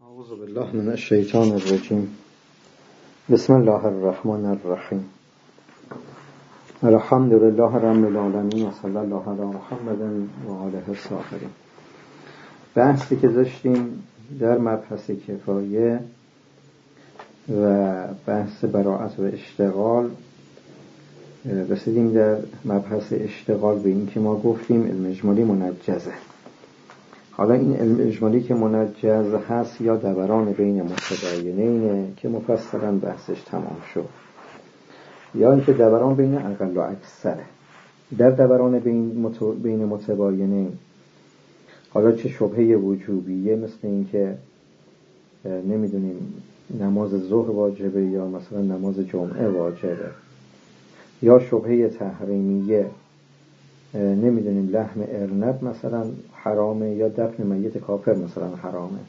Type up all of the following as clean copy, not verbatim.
اعوذ بالله من الشیطان الرجیم. بسم الله الرحمن الرحیم. الحمد لله رب العالمین و صلی الله علی محمد و آله الطاهرین. بحثی که داشتیم در مبحث کفایه و بحث براءت و اشتغال، رسیدیم در مبحث اشتغال به این که ما گفتیم علم اجمالی منجزه. حالا این علم اجمالی که منجز هست یا دوران بین متباینینه که مفصلا بحثش تمام شد، یا اینکه دوران بین اقل و اکثره. در دوران بین متباینین حالا چه شبهه وجوبیه مثل این که نمیدونیم نماز ظهر واجبه یا مثلا نماز جمعه واجبه، یا شبهه تحریمیه نمیدونیم لحم ارنب مثلا حرامه یا دفن میت کافر مثلا حرامه.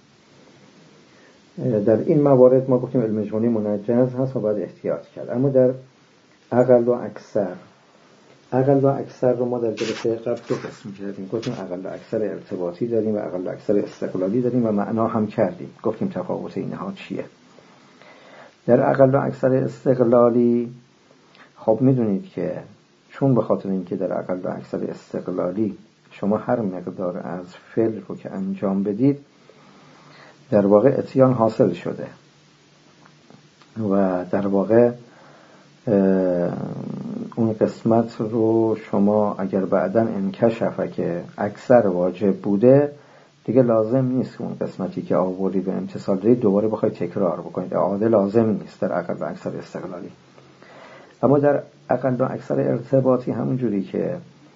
در این موارد ما گفتیم علم اجمالی منجز هست و باید احتیاط کرد. اما در اقل و اکثر رو ما در جلسه قبل دو قسم کردیم. گفتیم اقل و اکثر ارتباطی داریم و اقل و اکثر استقلالی داریم و معنا هم کردیم، گفتیم تفاوت اینها چیه. در اقل و اکثر استقلالی خب میدونید که چون به خاطر اینکه در اقل و اکثر استقلالی شما هر مقدار از فعل رو که انجام بدید در واقع اتیان حاصل شده و در واقع اون قسمت رو شما اگر بعداً انکشفه که اکثر واجب بوده دیگه لازم نیست که اون قسمتی که آوردید و امتصال دارید دوباره بخواید تکرار بکنید، اعاده لازم نیست در اقل و اکثر استقلالی. اما در اقل و اکثر ارتباطی همون جوری که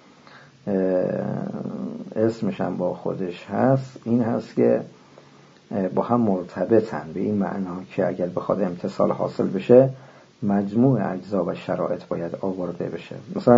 اسمش هم با خودش هست، این هست که با هم مرتبطن، به این معنا که اگر بخواد امتصال حاصل بشه مجموع اجزا و شرایط باید آورده بشه. مثلا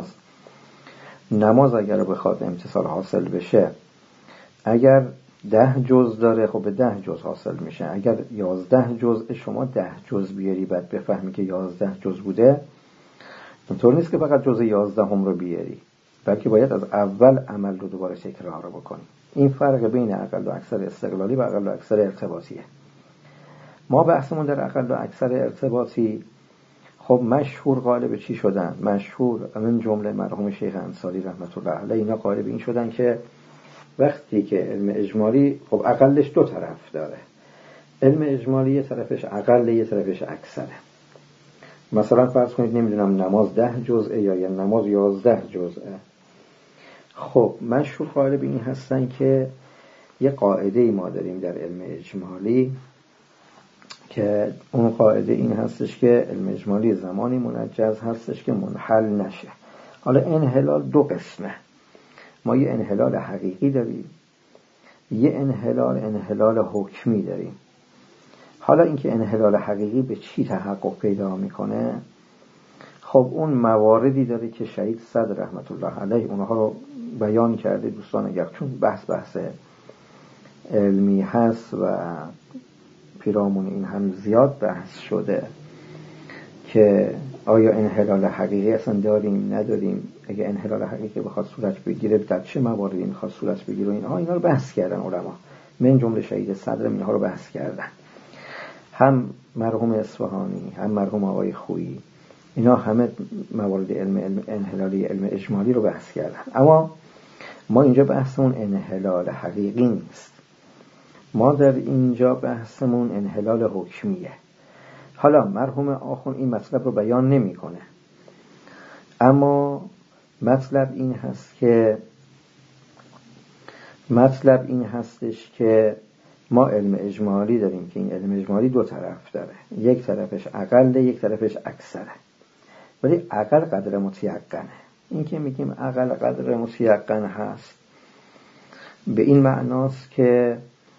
نماز اگر بخواد امتصال حاصل بشه، اگر 10 جز داره خب به 10 جز حاصل میشه. اگر 11 جز شما 10 جز بیاری بعد بفهمی که 11 جز بوده، اینطور نیست که فقط جز 11 هم رو بیاری، بلکه باید از اول عمل رو دوباره تکرار بکنی. این فرق بین اقل و اکثر استقلالی و اقل و اکثر ارتباطیه. ما بحثمون در اقل و اکثر ارتباطی خب مشهور قالب چی شدن؟ مشهور من جمله مرحوم شیخ انصاری رحمت الله علیه اینا قالب این شدن که وقتی که علم اجمالی خب اقلش دو طرف داره، علم اجمالی یه طرفش اقل یه طرفش اکثره. مثلا فرض کنید نمیدونم نماز 10 جزءه یا نماز 11 جزءه. خب مشهور قالب این هستن که یه قاعده ما داریم در علم اجمالی که اون قاعده این هستش که علم اجمالی زمانی منجز هستش که منحل نشه. حالا انحلال دو قسمه، ما یه انحلال حقیقی داریم، یه انحلال حکمی داریم. حالا اینکه انحلال حقیقی به چی تحقق پیدا میکنه؟ خب اون مواردی داره که شهید صدر رحمت الله علیه اونها رو بیان کرده. دوستان اگر چون بحث علمی هست و پیرامون این هم زیاد بحث شده که آیا انحلال حقیقی اصلا داریم نداریم، اگه انحلال حقیقی بخواد صورت بگیره در چه مواردی میخواد صورت بگیره، اینا رو بحث کردن علما، من جمله شهید صدر اینها رو بحث کردن. هم مرحوم اصفهانی هم مرحوم آقای خویی اینا همه موارد علم انحلالی علم اجمالی رو بحث کردن. اما ما اینجا بحثمون انحلال حقیقی نیست، ما در اینجا بحثمون انحلال حکمیه. حالا مرحوم آخوند این مطلب رو بیان نمی‌کنه، اما مطلب این هستش که ما علم اجمالی داریم که این علم اجمالی دو طرف داره، یک طرفش اقل یک طرفش اکثره. ولی اقل قدر متیقنه. این که میگیم اقل قدر متیقن هست به این معناست که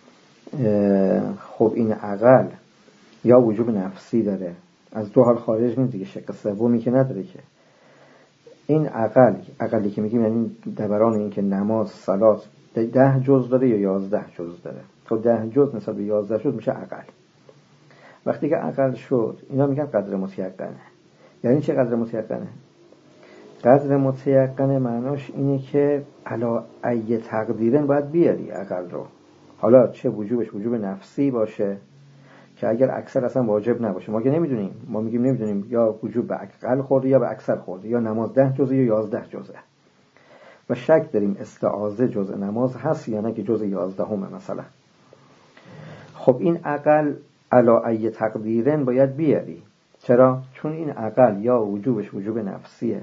خب این اقل یا وجوب نفسی داره، از دو حال خارج نیست دیگه، شق سومی که نداره که. این اقلی که میگیم یعنی دوران این که نماز صلات 10 جز داره یا 11 جز داره. تو 10 جز نسبت به 11 جز میشه اقل. وقتی که اقل شد اینا میگن قدر متیقنه. یعنی چه قدر متیقنه؟ قدر متیقنه معناش اینه که علا ای تقدیرن باید بیاری اقل رو. حالا چه وجوبش وجوب نفسی باشه که اگر اکثر اصلا واجب نباشه، ما که نمیدونیم، ما میگیم نمیدونیم یا وجوب به اقل خورده یا به اکثر خورده، یا نماز 10 جزء یا 11 جزء، و شک داریم استعاذه جزء نماز هست یا نه که جزء 11 مثلا. خب این اقل علی ای تقدیرن باید بیاری. چرا؟ چون این اقل یا وجوبش وجوب نفسیه،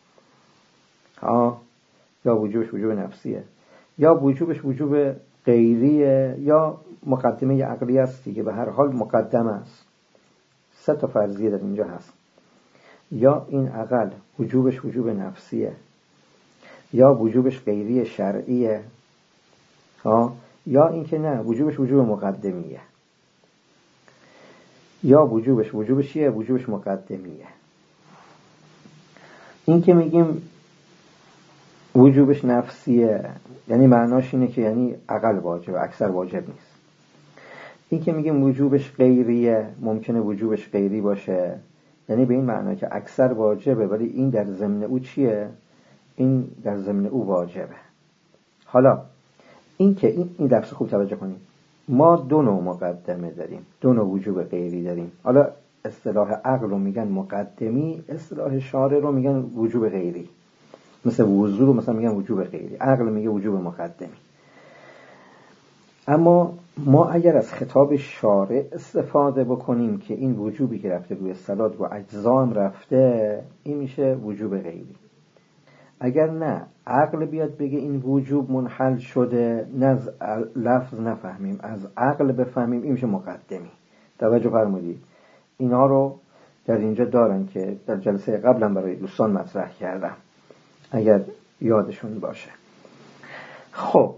یا وجوبش وجوب نفسیه، یا وجوبش وجوب غیریه، یا مقدمه عقلی است دیگه، به هر حال مقدمه است. 3 تا فرضیه در اینجا هست. یا این اقل وجوبش وجوب نفسیه، یا وجوبش غیری شرعیه، یا اینکه نه وجوبش وجوب مقدمیه، یا وجوبش چیه؟ وجوبش مقدمیه. این که میگیم وجوبش نفسیه یعنی معناش اینه که یعنی اقل واجب اکثر واجب نیست. این که میگیم وجوبش غیریه ممکنه وجوبش غیری باشه، یعنی به این معنی که اکثر واجبه ولی این در ضمن او چیه؟ این در ضمن او واجبه. حالا این که این درس خوب توجه کنیم، ما 2 نوع مقدمه داریم، 2 نوع وجوب غیری داریم. حالا اصطلاح عقل رو میگن مقدمی، اصطلاح شارع رو میگن وجوب غیری. مثل وضو رو مثلا میگن وجوب غیری، عقل میگه وجوب مقدمی. اما ما اگر از خطاب شارع استفاده بکنیم که این وجوبی که رفته روی صلات و اجزا هم رفته، این میشه وجوب غیری. اگر نه عقل بیاد بگه این وجوب منحل شده، نه از لفظ نفهمیم از عقل بفهمیم، این میشه مقدمی. توجه فرمودید؟ اینا رو در اینجا دارن که در جلسه قبلا برای دوستان مطرح کردم اگر یادشون باشه. خب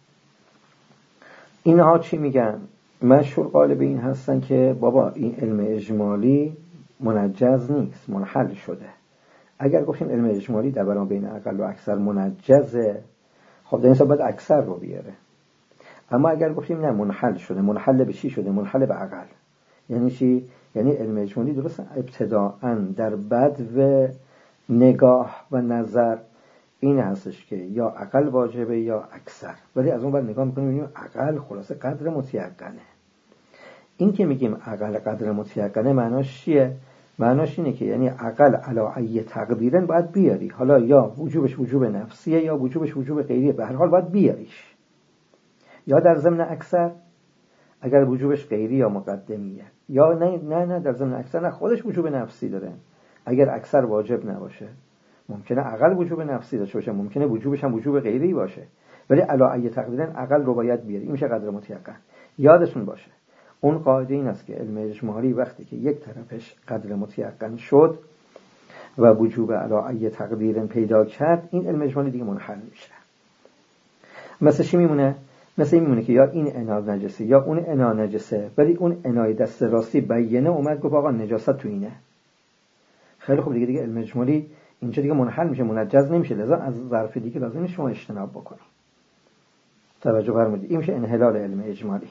اینها چی میگن؟ مشهور قائل به این هستن که بابا این علم اجمالی منجز نیست، منحل شده. اگر گفتیم علم اجمالی در برابر بین اقل و اکثر منجزه، خب در این صورت باید اکثر رو بیاره. اما اگر گفتیم نه منحل شده، منحل به چی شده؟ منحل به اقل. یعنی چی؟ یعنی علم اجمالی درست ابتداءً در بدو نگاه و نظر این هستش که یا اقل واجبه یا اکثر، ولی از اون بعد نگاه میکنیم میبینیم اقل خلاصه قدر متیقنه. این که میگیم اقل قدر متیقنه معناش چیه؟ معناش اینه که یعنی اقل علی ای تقدیرن باید بیاری. حالا یا وجوبش وجوب نفسیه یا وجوبش وجوب غیریه، به هر حال باید بیاریش. یا در ضمن اکثر اگر وجوبش غیری یا مقدمیه، یا نه در ضمن اکثر نه خودش وجوب نفسی داره. اگر اکثر واجب نباشه ممکنه اقل وجوب نفسی داشته باشه، ممکنه وجوبش هم وجوب غیری باشه، ولی علی ای تقدیرن اقل رو باید بیاری. این میشه قدر متیقن. یادتون باشه اون قاعده این است که علم اجمالی وقتی که یک طرفش قدر متیقن شد و وجوب علی ای تقدیرن پیدا کرد، این علم اجمالی دیگه منحل میشه. مثل چی میمونه؟ مثل این میمونه که یا این انا نجسه یا اون انا نجسه، ولی اون انای دست راستی بیینه اومد گفت آقا نجاست تو اینه. خیلی خوب، دیگه علم اجمالی اینجا دیگه منحل میشه، منجز نمیشه. لذا از ظرف دیگه لازم شما اجتناب بکنید. توجه فرمودید؟ این میشه انحلال علم اجمالی.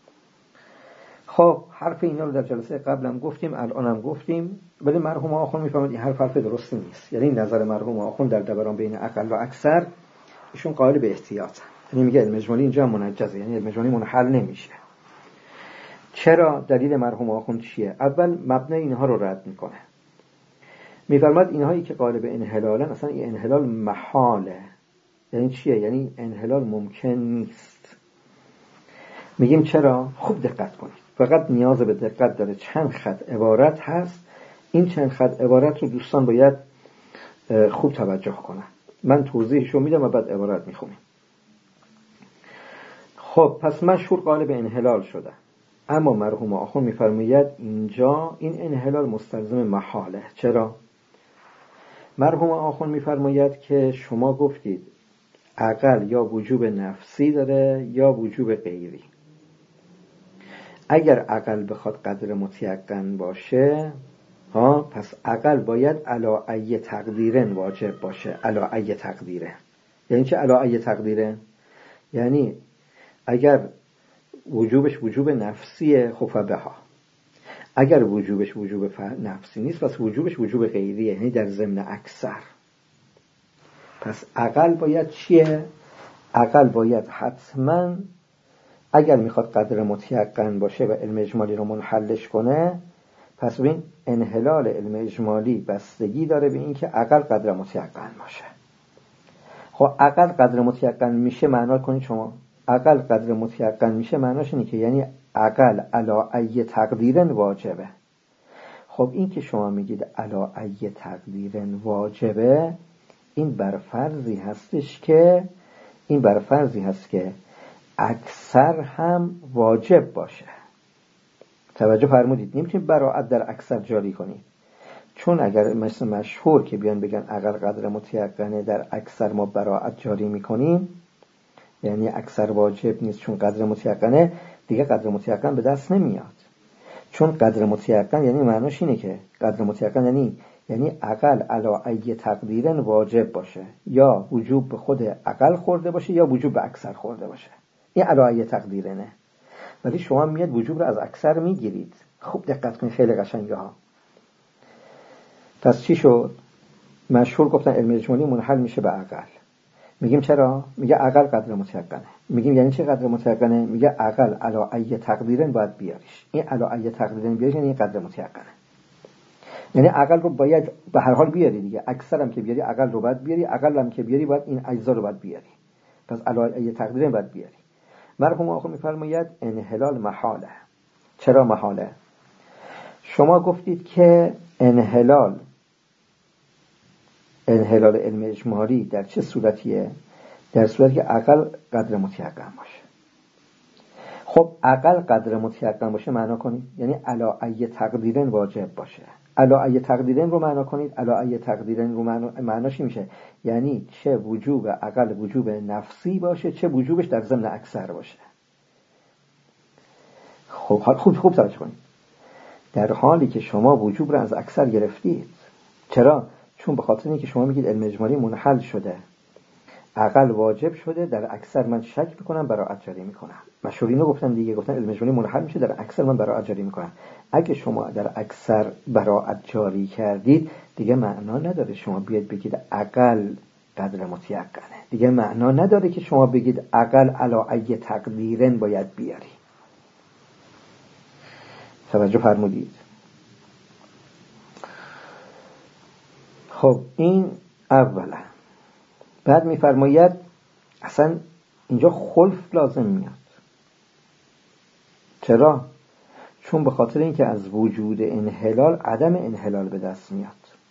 خب حرف اینا رو در جلسه قبلم گفتیم، الانم گفتیم، ولی مرحوم آخوند میفهمید این حرف درستی نیست. یعنی نظر مرحوم آخوند در دوران بین اقل و اکثر ایشون قائل به احتیاط، یعنی میگه علم اجمالی اینجا منجزه، یعنی علم اجمالی منحل نمیشه. چرا؟ دلیل مرحوم آخوند چیه؟ اول مبنای اینها رو رد میکنه، میفرماد اینهایی که قائل به انحلالن اصلا این انحلال محاله. یعنی چیه؟ یعنی انحلال ممکن نیست. میگیم چرا؟ خوب دقت کنید، فقط نیاز به دقت داره. چند خط عبارت هست، این چند خط عبارت رو دوستان باید خوب توجه کنن. من توضیحشو میدم و بعد عبارت میخونیم. خب پس مشهور قائل به انحلال شده، اما مرحوم آخوند میفرماید اینجا این انحلال مستلزم محاله. چرا؟ مرحوم آخوند میفرماید که شما گفتید اقل یا وجوب نفسی داره یا وجوب غیری. اگر اقل بخواد قدر متیقن باشه پس اقل باید علی ای تقدیرن واجب باشه. علی ای تقدیرن یعنی چه؟ علی ای تقدیرن یعنی اگر وجوبش وجوب نفسیه خب فبها، اگر وجوبش وجوب نفسی نیست پس وجوبش وجوب غیریه، یعنی در ضمن اکثر. پس اقل باید چیه؟ اقل باید حتما اگر میخواد قدر متیقن باشه و علم اجمالی رو منحلش کنه، پس ببین انحلال علم اجمالی بستگی داره به این که عقل قدر متیقن باشه. خب عقل قدر متیقن میشه معنا کنید شما. عقل قدر متیقن میشه معناش اینه که یعنی عقل علی ای تقدیر واجبه. خب این که شما میگید علی ای تقدیر واجبه، این بر فرضی هست که اکثر هم واجب باشه. توجه فرمودید؟ نمیتونید براعت در اکثر جاری کنید، چون اگر مثل مشهور که بیان بگن عقل قدر متیقنه، در اکثر ما براعت جاری میکنیم، یعنی اکثر واجب نیست چون قدر متیقنه، دیگه قدر متیقن به دست نمیاد. چون قدر متیقن یعنی معناش اینه که قدر متیقن یعنی عقل علی ای تقدیر واجب باشه، یا وجوب به خود عقل خورده باشه یا وجوب به اکثر خورده باشه. این علی ای تقدیره نه. ولی شما میاد وجوب رو از اکثر میگیرید. خوب دقت کنید، خیلی قشنگه ها. پس چی شد؟ مشهور گفتن علم اجمالی منحل میشه به عقل. میگیم چرا؟ میگه عقل قدر متیقنه. میگیم یعنی چه قدر متیقنه؟ میگه عقل علی ای تقدیرن باید بیاریش. این علی ای تقدیرن بیاریش یعنی قدر متیقنه. یعنی عقل رو باید به هر حال بیاری دیگه. اکثر هم که بیاری عقل رو باید بیاری، عقل هم که بیاری باید این اجزا رو باید بیاری. پس علی ای تقدیرن باید بیاری. مرحوم آقا میفرماید انحلال محاله. چرا محاله؟ شما گفتید که انحلال علم اجمالی در چه صورتیه؟ در صورتی که عقل قدر متیقن باشه. خب عقل قدر متیقن باشه معنا کنید یعنی علی ای تقدیرن واجب باشه. علی ای تقدیرن رو معنا کنید. علی ای تقدیرن رو معناش میشه یعنی چه وجوب عقل وجوب نفسی باشه، چه وجوبش در ضمن اکثر باشه. خب خوب توجه کنید. در حالی که شما وجوب رو از اکثر گرفتید. چرا؟ چون به خاطر اینکه شما میگید علم اجمالی منحل شده، عقل واجب شده، در اکثر من شک میکنم براعت جاری میکنم. مشهورینو گفتن دیگه، گفتن علم اجمالی منحل میشه، در اکثر من براعت جاری میکنم. اگه شما در اکثر براعت جاری کردید دیگه معنا نداره شما بیاد بگید عقل قدر متیقنه. دیگه معنا نداره که شما بگید عقل علی ای تقدیرن باید بیاری. توجه فرمودید؟ خب این اولا. بعد میفرماید اصلا اینجا خلف لازم میاد. چرا؟ چون به خاطر اینکه از وجود انحلال عدم انحلال به دست میاد.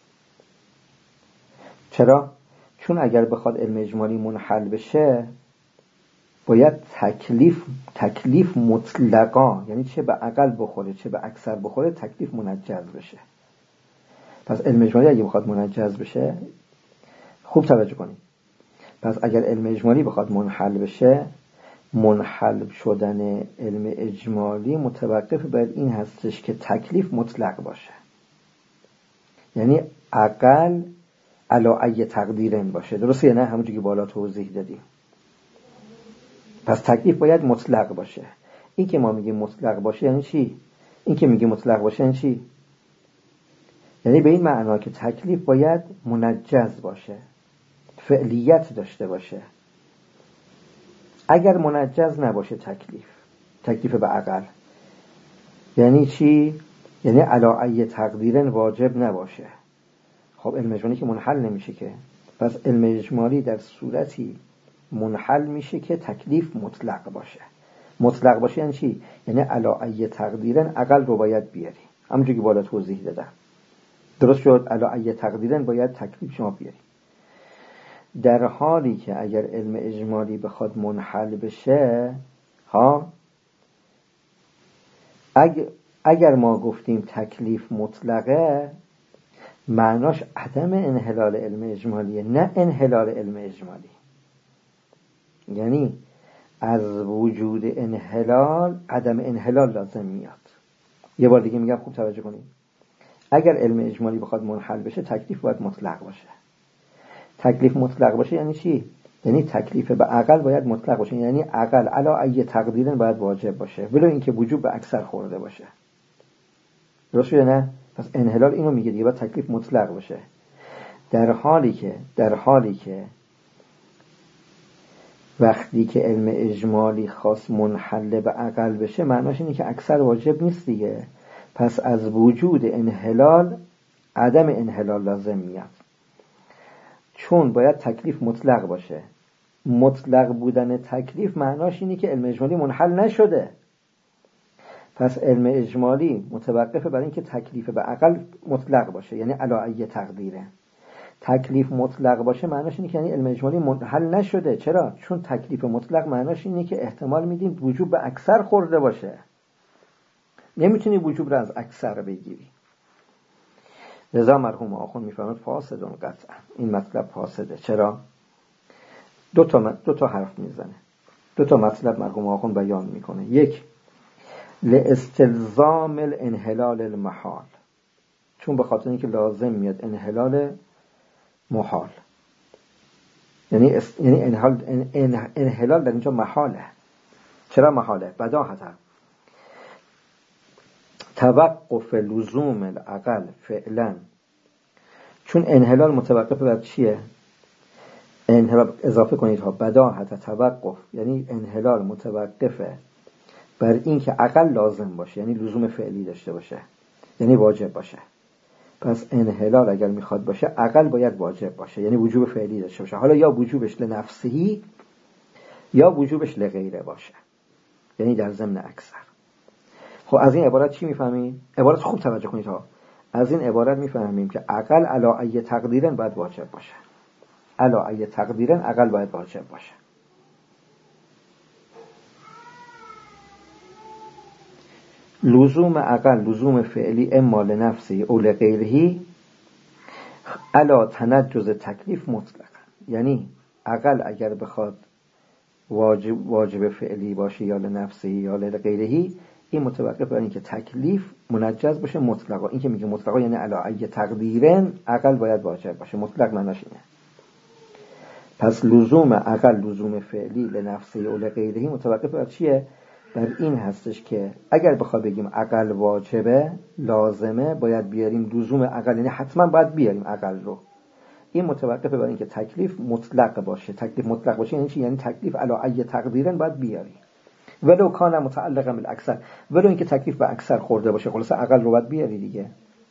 چرا؟ چون اگر بخواد علم اجمالی منحل بشه باید تکلیف مطلقا، یعنی چه به عقل بخوره چه به اکثر بخوره، تکلیف منجز بشه. پس علم اجمالی اگه بخواد منجز بشه، خوب توجه کنید، پس اگر علم اجمالی بخواد منحل بشه، منحل شدن علم اجمالی متوقف بر این هستش که تکلیف مطلق باشه. یعنی عقل علی ای تقدیرن باشه. درسته یا نه؟ همونجوری که بالا توضیح دادیم. پس تکلیف باید مطلق باشه. این که ما میگیم مطلق باشه یعنی چی؟ این که میگیم مطلق باشه یعنی چی؟ یعنی به این معنا که تکلیف باید منجز باشه، فعلیت داشته باشه. اگر منجز نباشه تکلیف به عقل یعنی چی؟ یعنی علی ای تقدیرن واجب نباشه. خب علم اجمالی که منحل نمیشه که. پس علم اجمالی در صورتی منحل میشه که تکلیف مطلق باشه. مطلق باشه یعنی چی؟ یعنی علی ای تقدیرن عقل رو باید بیاری. همونجوری که بالا توضیح دادم. درست شد؟ علی ای تقدیرن باید تکلیف شما بیاری. در حالی که اگر علم اجمالی بخواد منحل بشه، اگر ما گفتیم تکلیف مطلقه، معناش عدم انحلال علم اجمالیه، نه انحلال علم اجمالی. یعنی از وجود انحلال عدم انحلال لازم میاد. یه بار دیگه میگم، خوب توجه کنید. اگر علم اجمالی بخواد منحل بشه، تکلیف باید مطلق باشه. تکلیف مطلق باشه یعنی چی؟ یعنی تکلیف به عقل باید مطلق باشه. یعنی عقل علی ای تقدیرن باید واجب باشه، ولو اینکه وجوب به اکثر خورده باشه. درست شده نه؟ پس انحلال اینو میگه دیگه، باید تکلیف مطلق باشه. در حالی که وقتی که علم اجمالی خاص منحل به عقل بشه معناش اینه که اکثر واجب نیست دیگه. پس از وجود انحلال عدم انحلال لازم میاد، چون باید تکلیف مطلق باشه. مطلق بودن تکلیف معناش اینه که علم اجمالی منحل نشده. پس علم اجمالی متوقفه برای اینکه تکلیف به عقل مطلق باشه، یعنی علی ای تقدیره. تکلیف مطلق باشه معناش اینه که یعنی علم اجمالی منحل نشده. چرا؟ چون تکلیف مطلق معناش اینه که احتمال میدیم وجوب به اکثر خورده باشه، نمیتونی وجوب رو از اکثر بگیری. لذا مرحوم آخوند میفرماد فاسدون قطعا، این مطلب فاسده. چرا؟ دو تا حرف میزنه، دو تا مطلب مرحوم آخوند بیان میکنه. یک، لاستلزام الانحلال المحال، چون به خاطر اینکه لازم میاد انحلال محال، یعنی انحلال در اینجا محاله. چرا محاله؟ بداهتا توقف لزوم العقل فعلا، چون انحلال متوقف بر چیه؟ انحلال اضافه کنید ها، بداهتا توقف، یعنی انحلال متوقفه بر این که عقل لازم باشه، یعنی لزوم فعلی داشته باشه، یعنی واجب باشه. پس انحلال اگر میخواد باشه عقل باید واجب باشه، یعنی وجوب فعلی داشته باشه. حالا یا وجوبش لنفسهی یا وجوبش لغیره باشه، یعنی در ضمن اکثر. خب از این عبارت چی میفهمیم؟ عبارت خوب توجه کنید ها. از این عبارت میفهمیم که عقل علی ای تقدیرن باید واجب باشه، علی ای تقدیرن عقل باید واجب باشه. لزوم عقل لزوم فعلی اما لنفسی او لغیرهی علا تنجز تکلیف مطلقا، یعنی عقل اگر بخواد واجب فعلی باشه یا لنفسی یا لغیرهی، این متوقف بر این که تکلیف منجز باشه مطلقا. این که میگه مطلقا یعنی علا ای تقدیرن عقل باید واجب باشه، مطلق معناش اینه. پس لزوم عقل لزوم فعلی لنفسی او لغیرهی متوقف بر چیه؟ بر این هستش که اگر بخواد بگیم عقل واجبه لازمه باید بیاریم لزوم عقل، یعنی حتما باید بیاریم عقل رو. این متوقفه بر این که تکلیف مطلق باشه. تکلیف مطلق باشه یعنی چی؟ یعنی تکلیف علی ای تقدیرن باید بیاری، ولو کان متعلقا بالاکثر، ولو اینکه تکلیف به اکثر خورده باشه، خلاص عقل رو باید بیاری دیگه.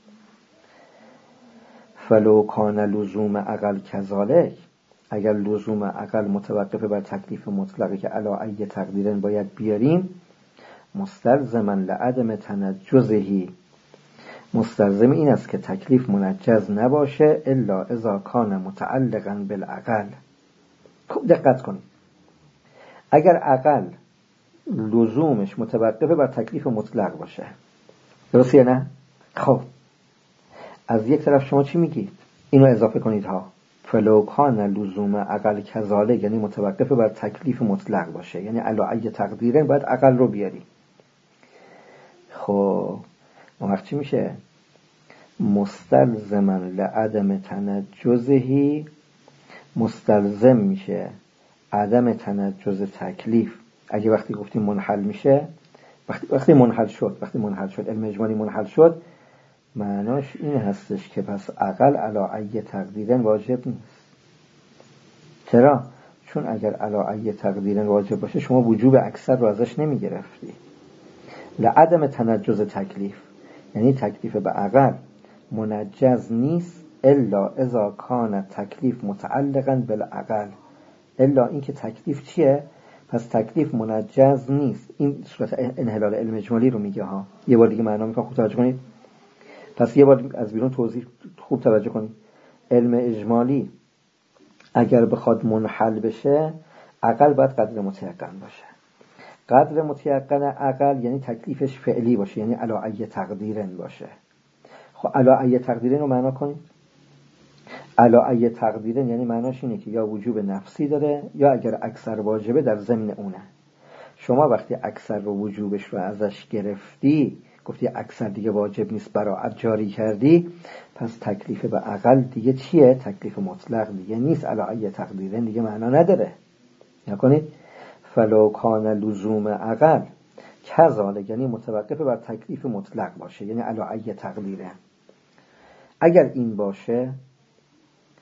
فلو کان لزوم عقل کذالک، اگر لزوم عقل متوقفه بر تکلیف مطلقی که علی ای تقدیرن باید بیاریم، مستلزما لعدم تنجزهی، مستلزم این است که تکلیف منجز نباشه الا اذا کان متعلقا بالعقل. خوب دقت کنید، اگر عقل لزومش متوقفه بر تکلیف مطلق باشه، درسته نه؟ خب از یک طرف شما چی میگید؟ اینو اضافه کنید ها، فلو کان لزوم عقل کذالک، یعنی متوقفه بر تکلیف مطلق باشه، یعنی علی ای تقدیرن باید عقل رو بیاری. خب وقت چی میشه؟ مستلزما لعدم تنجزهی، مستلزم میشه عدم تنجز تکلیف. اگه وقتی گفتیم منحل میشه، وقتی منحل شد علم اجمالی منحل شد، معناش این هستش که پس عقل علی ای تقدیرن واجب نیست. چرا؟ چون اگر علی ای تقدیرن واجب باشه شما وجوب اکثر رو ازش نمیگرفتی. لعدم تنجز تکلیف یعنی تکلیف به عقل منجز نیست الا اذا کان تکلیف متعلقا بالعقل، الا این که تکلیف چیه؟ پس تکلیف منجز نیست. این صورت انحلال علم اجمالی رو میگه ها. یه بار دیگه معنا میکنم، خوب توجه کنید. پس یه بار از بیرون توضیح، خوب توجه کنید. علم اجمالی اگر بخواد منحل بشه عقل باید قدر متیقن باشه. قدر متیقن عقل یعنی تکلیفش فعلی باشه، یعنی علی ای تقدیرن باشه. خب علی ای تقدیرن رو معنا کنید. علی ای تقدیرن یعنی معناش اینه که یا وجوب نفسی داره یا اگر اکثر واجبه در ضمن اونه. شما وقتی اکثر رو وجوبش رو ازش گرفتی، گفتی اکثر دیگه واجب نیست، براعت جاری کردی، پس تکلیف به عقل دیگه چیه؟ تکلیف مطلق دیگه نیست. علی ای تقدیرن دیگه معنا نداره. نکنید فلو کان لزوم عقل کذالک، یعنی متوقف بر تکلیف مطلق باشه، یعنی علی ای تقدیرن. اگر این باشه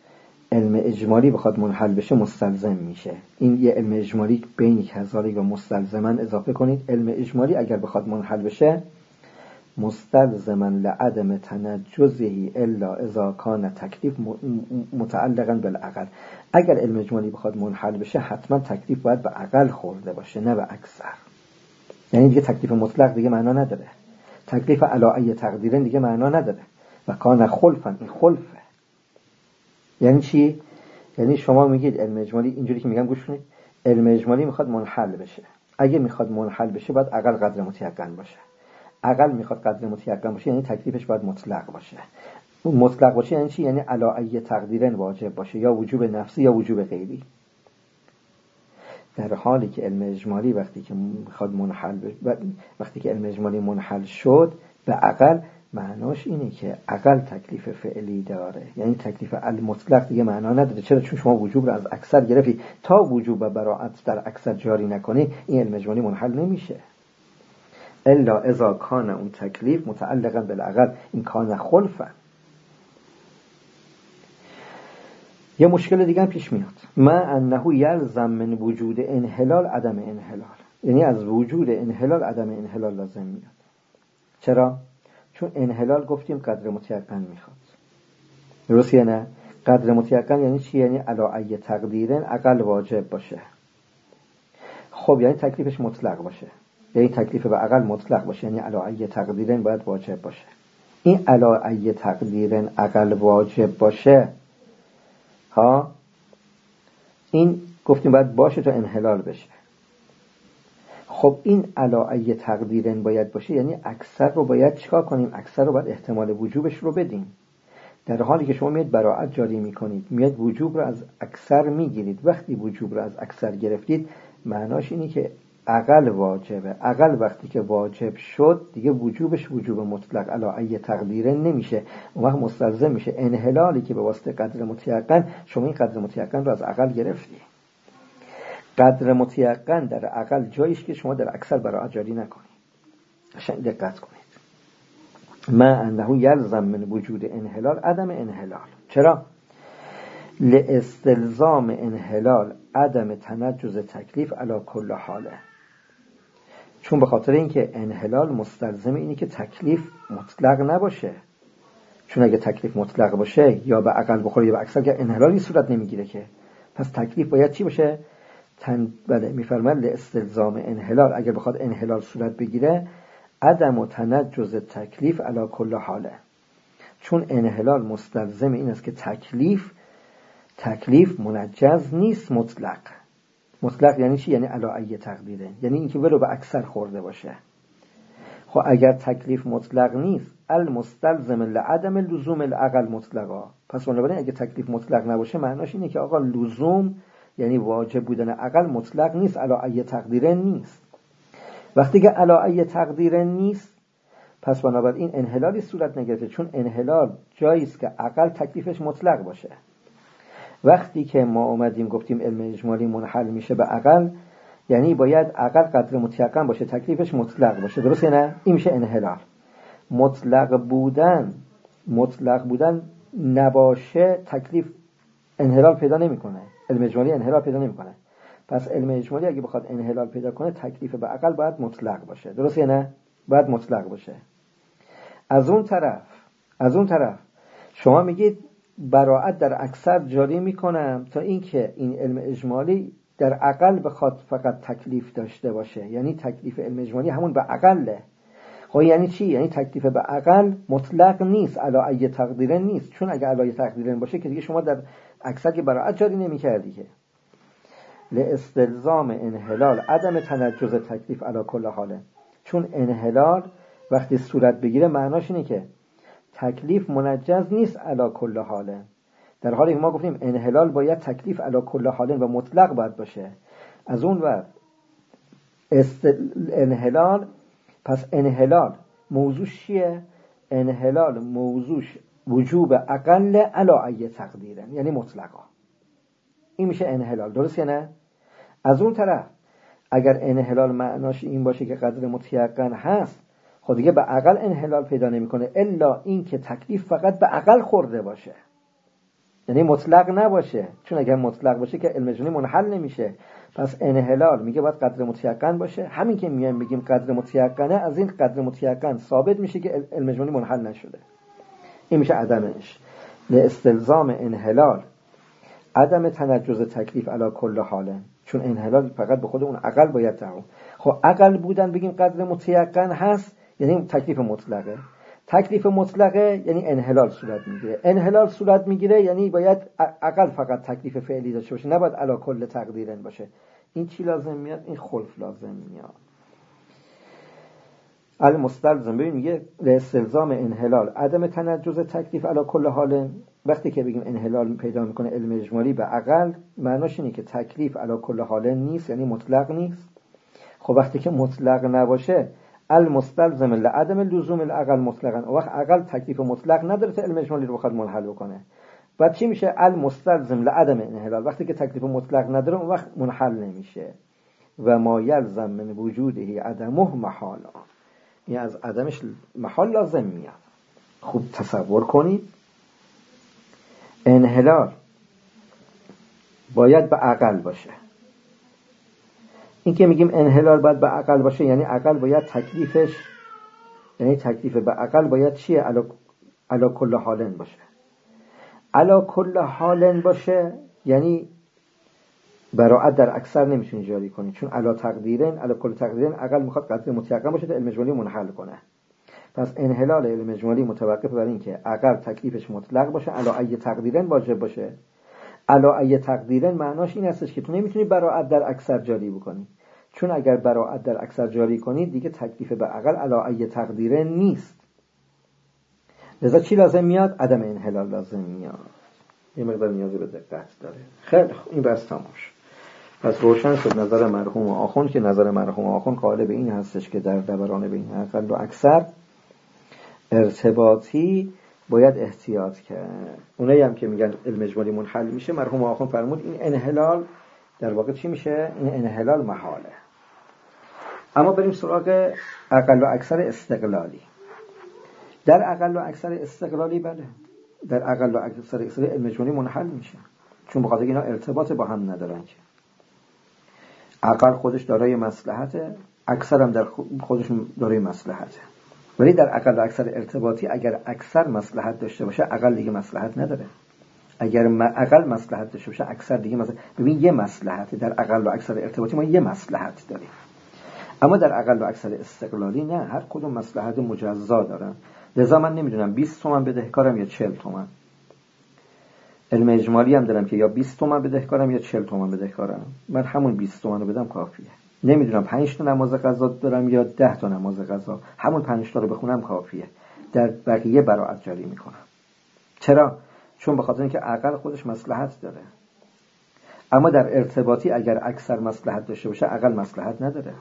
علم اجمالی بخواد منحل بشه مستلزم میشه. این یه علم اجمالی بین کذالک و مستلزمن اضافه کنید. علم اجمالی اگر بخواد منحل بشه مستلزما لعدم تنجزه الا اذا کان تکلیف متعلقا بالعقل. اگر علم اجمالی بخواد منحل بشه حتما تکلیف باید به عقل خورده باشه نه به اکثر. یعنی دیگه تکلیف مطلق دیگه معنا نداره، تکلیف علی تقدیرن دیگه معنا نداره. و کان خلفا، این خلفه. یعنی چی؟ یعنی شما میگید علم اجمالی، اینجوری که میگم گوش کنید، علم اجمالی میخواد منحل بشه. اگه میخواد منحل بشه باید عقل قدر متیقن باشه. عقل میخواد قدر متیقن باشه یعنی تکلیفش باید مطلق باشه. مطلق باشه یعنی چی؟ یعنی علی تقدیرن واجب باشه، یا وجوب نفسی یا وجوب غیری. در حالی که علم اجمالی وقتی که میخواد منحل وقتی که علم اجمالی منحل شد به عقل، معناش اینه که عقل تکلیف فعلی داره، یعنی تکلیف المطلق دیگه معنا نداره. چرا؟ چون شما وجوب رو از اکثر گرفتی، تا وجوب و براءت در اکثر جاری نکنی این علم اجمالی منحل نمیشه. الا اذا کان اون تکلیف متعلقا بالعقل، این کان خلفا. یه مشکل دیگه هم پیش میاد، ما انه یلزم من وجود انحلال عدم انحلال، یعنی از وجود انحلال عدم انحلال لازم میاد. چرا؟ چون انحلال گفتیم قدر متیقن میخواد، درست یا نه؟ قدر متیقن یعنی چی؟ یعنی علی تقدیرن عقل واجب باشه. خب یعنی تکلیفش مطلق باشه، یعنی تکلیف به عقل مطلق باشه، یعنی علی تقدیرن باید واجب باشه. این علی تقدیرن عقل واجب باشه ها، این گفتیم باید باشه تا انحلال بشه. خب این علی تقدیرن باید باشه، یعنی اکثر رو باید چیکار کنیم؟ اکثر رو باید احتمال وجوبش رو بدیم. در حالی که شما میاد براءت جاری میکنید، میاد وجوب رو از اکثر میگیرید. وقتی وجوب رو از اکثر گرفتید معناش اینه که عقل واجبه. عقل وقتی که واجب شد دیگه وجوبش وجوب مطلق علی تقدیرن نمیشه، اون وقت مستلزم میشه انحلالی که به واسطه قدر متیقن شما این قدر متیقن رو از عقل گرفتی. قدر متیقن در عقل جاییش که شما در اکثر براءت جاری نکنید. قشنگ دقت کنید. ما انه یلزم من وجود انحلال عدم انحلال. چرا؟ لاستلزام انحلال عدم تنجز تکلیف علی کل حاله. چون به خاطر اینکه انحلال مستلزم اینه که تکلیف مطلق نباشه. چون اگه تکلیف مطلق باشه یا به عقل بخوره یا به اکثر، که انحلالی صورت نمیگیره که. پس تکلیف باید چی باشه؟ بله میفرمان لاستلزام انحلال، اگر بخواد انحلال صورت بگیره عدم و تنجز تکلیف علی کل حاله. چون انحلال مستلزم این است که تکلیف منجز نیست مطلق. مطلق یعنی چی؟ یعنی علی تقدیره، یعنی اینکه ولو به اکثر خورده باشه. خب اگر تکلیف مطلق نیست المستلزم لعدم لزوم العقل مطلقا، پس بنابراین اگه تکلیف مطلق نباشه معناش اینه که آقا لزوم یعنی واجب بودن عقل مطلق نیست، علی تقدیره نیست. وقتی که علی تقدیره نیست پس بنابراین انحلالی صورت نگرفته، چون انحلال جایی است که عقل تکلیفش مطلق باشه. وقتی که ما اومدیم گفتیم علم اجمالی منحل میشه به عقل، یعنی باید عقل قدر متیقن باشه، تکلیفش مطلق باشه، درسته نه؟ این میشه انحلال. مطلق بودن نباشه تکلیف انحلال پیدا نمیکنه، علم اجمالی انحلال پیدا نمیکنه. پس علم اجمالی اگه بخواد انحلال پیدا کنه تکلیف به عقل باید مطلق باشه، درسته نه؟ باید مطلق باشه. از اون طرف شما میگید براءت در اکثر جاری میکنم تا اینکه این علم اجمالی در عقل بخواد فقط تکلیف داشته باشه، یعنی تکلیف علم اجمالی همون به عقله. خب یعنی چی؟ یعنی تکلیف به عقل مطلق نیست، علی تقدیره نیست. چون اگه علی تقدیره باشه که دیگه شما در اکثر که براءت جاری نمیکردی که. لاستلزام انحلال عدم تنجز تکلیف علی کل حاله. چون انحلال وقتی صورت بگیره معناش اینه که تکلیف منجز نیست علی کل حاله. در حالی که ما گفتیم انحلال باید تکلیف علی کل حاله و مطلق باید باشه. از اون ور انحلال، پس انحلال موضوعش چیه؟ انحلال موضوعش وجوب اقل علی تقدیره، یعنی مطلقا. این میشه انحلال، درست یا نه؟ از اون طرف اگر انحلال معناش این باشه که قدر متیقن هست، خود دیگه به عقل انحلال پیدا نمیکنه الا این که تکلیف فقط به عقل خورده باشه. یعنی مطلق نباشه، چون اگر مطلق باشه که علم اجمالی منحل نمیشه. پس انحلال میگه باید قدر متیقن باشه. همین که میایم بگیم قدر متیقنه، از این قدر متیقن ثابت میشه که علم اجمالی منحل نشده. این میشه عدمش. لاستلزام انحلال عدم تنجز تکلیف علی کل حال، چون انحلال فقط به خود اون عقل باید تعو. خب عقل بودن بگیم قدر متیقن هست، یعنی تکلیف مطلقه. تکلیف مطلقه یعنی انحلال صورت میگیره. انحلال صورت میگیره یعنی باید عقل فقط تکلیف فعلی داشته باشه، نباید علی کل تقدیرن باشه. این چی لازم میاد؟ این خلف لازم میاد. المستلزم ببین میگه لاستلزام انحلال عدم تنجز تکلیف علی کل حال. وقتی که بگیم انحلال پیدا میکنه علم اجمالی به عقل، معناش اینه که تکلیف علی کل حال نیست، یعنی مطلق نیست. خب وقتی که مطلق نباشه، المستلزم لعدم لزوم العقل مطلقاً، اون وقت عقل تکلیف مطلق نداره تا علم اجمالی رو بخواد منحل بکنه. بعد چی میشه؟ المستلزم لعدم انحلال، وقتی که تکلیف مطلق نداره اون وقت منحل نمیشه. و ما یلزم من وجوده عدمه محالا، این از عدمش محال لازم میاد. خوب تصور کنید، انحلال باید به عقل باشه. این که میگیم انحلال باید به عقل باشه، یعنی عقل باید تکلیفش، یعنی تکلیف به عقل باید چیه؟ علا کل حالن باشه. علا کل حالن باشه یعنی براعت در اکثر نمیتونی جاری کنی، چون علا تقدیرن، علا کل تقدیرن عقل میخواد قدر متیقن باشه تا علم اجمالی منحل کنه. پس انحلال علم اجمالی متوقف بر این که عقل تکلیفش مطلق باشه، علا ای تقدیرن واجب باشه. علا ای تقدیرن معناش این هستش که تو نمیتونی براعت در اکثر جاری بکنی، چون اگر براعت در اکثر جاری کنی دیگه تکلیف به عقل علا ای تقدیرن نیست. لذا چی لازم میاد؟ عدم انحلال لازم میاد. یه مقدار نیازی به دقت داره. خیلی این بس تمام شد. پس روشن شد نظر مرحوم آخوند که نظر مرحوم آخوند قائل به این هستش که در دوران بین عقل و اکثر ارتباطی باید احتیاط کرد. اونایی هم که میگن علم اجمالی منحل میشه، مرحوم آخوند فرمود این انحلال در واقع چی میشه؟ این انحلال محاله. اما بریم سراغ اقل و اکثر استقلالی. در اقل و اکثر استقلالی بله، در اقل و اکثر استقلالی علم اجمالی منحل میشه، چون بخاطر اینا ارتباط با هم ندارن که اقل خودش دارای مصلحته، اکثر هم در خودش دارای مصلحته. ولی در اقل و اکثر ارتباطی اگر اکثر مصلحت داشته باشه اقل دیگه مصلحت نداره. اگر اقل مصلحت داشته باشه اکثر دیگه مصلحت. ببین یه مصلحته در اقل و اکثر ارتباطی، ما یه مصلحت داریم. اما در اقل و اکثر استقلالی نه، هر کدوم مصلحت مجزا دارن. لذا من نمیدونم 20 تومن بدهکارم یا 40 تومن. علم اجمالی هم دارم که یا 20 تومن بدهکارم یا 40 تومن بدهکارم. من همون 20 تومن رو بدم کافیه. نمیدونم 5 تا نماز قضا دارم یا 10 تا نماز قضا، همون 5 تا رو بخونم کافیه. در بقیه براعت جاری میکنم. چرا؟ چون به خاطر اینکه عقل خودش مصلحت داره. اما در ارتباطی اگر اکثر مصلحت داشته باشه عقل مصلحت نداره.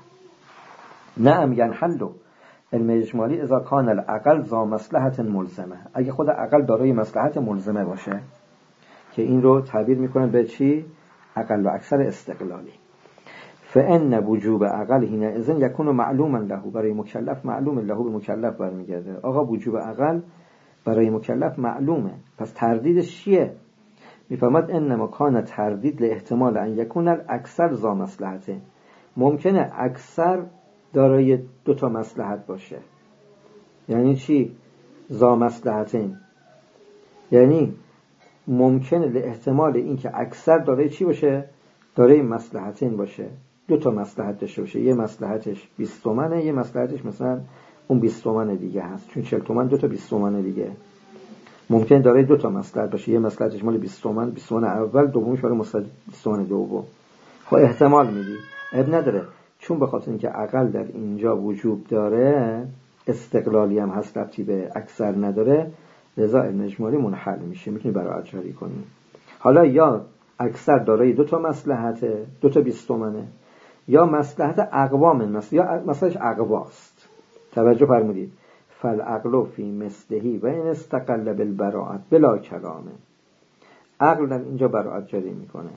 نه میگن حلو علم اجمالی اذا کان العقل ذا مصلحت ملزمه، اگه خود عقل دارای مصلحت ملزمه باشه، که این رو تعبیر میکنه به چی؟ اقل و اکثر استقلالی. فان وجوب عقل حینئذ یکون معلوما له، برای مکلف معلوم له، به مکلف برمیگرده. آقا وجوب عقل برای مکلف معلومه، پس تردیدش چیه؟ میفهمد انما کان تردید لاحتمال ان یکون الاکثر ذا مصلحته، ممکنه اکثر دارای دو تا مصلحت باشه. یعنی چی؟ ذا مصلحتین، یعنی ممکنه لاحتمال این که اکثر دارای چی باشه؟ دارای مصلحتین باشه، دو تا مصلحت داشته باشه. یه مصلحتش 20 تومنه، یه مصلحتش مثلا اون 20 تومن دیگه هست، چون 40 تومن دو تا 20 تومن دیگه. ممکن دارای دو تا مصلحت باشه، یه مصلحتش مال 20 تومن، 20 تومن اول، دومیش برای مصلحت 20 تومن دوم. خب احتمال میدی، عیب نداره، چون به خاطر اینکه عقل در اینجا وجوب داره، استقلالی هم هست، ربطی به اکثر نداره، لذا علم اجمالی منحل میشه، میتونی براعت جاری کنی. حالا یا اکثر دارای دو تا مصلحته، دو تا 20 تومنه، یا مصلحت اقوام، یا مصلحتش اقواست. توجه فرمودید، فالعقل فی مثلهی و این استقل بالبراعت بلا کلامه، عقل در اینجا براعت جاری میکنه،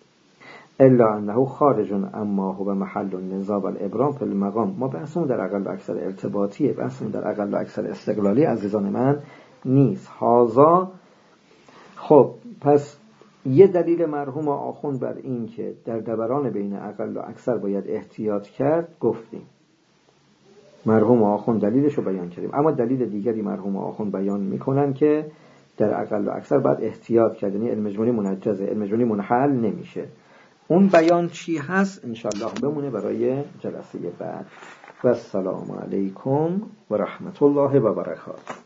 الا انه خارج اما هو محل النزاع والابرام فی المقام. ما بحثمون در اقل و اکثر ارتباطیه، بحثمون در اقل و اکثر استقلالی عزیزان من نیست. هازا خب پس یه دلیل مرحوم آخوند بر این که در دوران بین اقل و اکثر باید احتیاط کرد گفتیم، مرحوم آخوند دلیلشو بیان کردیم. اما دلیل دیگری مرحوم آخوند بیان میکنن که در اقل و اکثر باید احتیاط کرد، یعنی علم مجموعی منجزه، علم مجموعی منحل نمیشه. اون بیان چی هست انشاءالله بمونه برای جلسه بعد. و السلام علیکم و رحمت الله و برکاته.